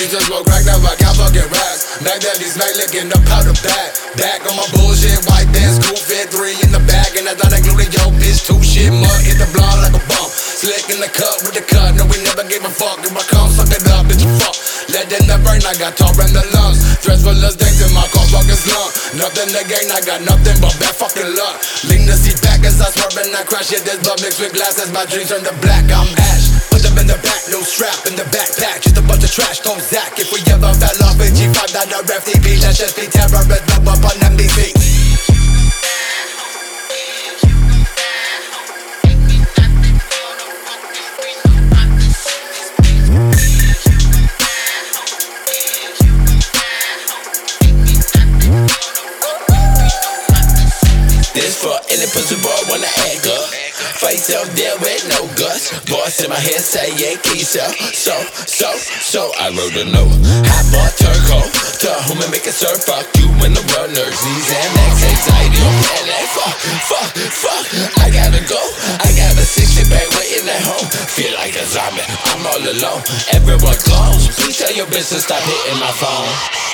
Used to smoke crack, now I got fucking raps. Back that these smack licking up out the back. Back on my bullshit, white dance, cool fit, 3 in the bag. And I thought I glued yo bitch, 2 shit, mud, hit the blonde like a bump. Slick in the cut with the cut, no we never gave a fuck. If I come, suck it up, bitch, fuck. Let in the brain, I got tar in the lungs. Threats full of stinks in my car, fucking slump. Nothing to gain, I got nothing but bad fucking luck. Lean the seat back as I swerve and I crash it. This blood mixed with glass as my dreams turn to black. I'm ash. Put them in the back, no strap in the backpack. Just a bunch of trash, don't Zach. If we ever fell off in G5, that the FTP. Let's just be terrorist, blow up on MDC. This for any pussy boy wanna act up. Face up there with no guts. Voice in my head say Yankees up. So I wrote a note. Hot boy turco. To whom and make it serve. Fuck you and the world nerds. These Amex anxiety on panic. Fuck. I gotta go. I got a 60 bag waiting at home. Feel like a zombie. I'm all alone. Everyone close. Please tell your bitch to stop hitting my phone.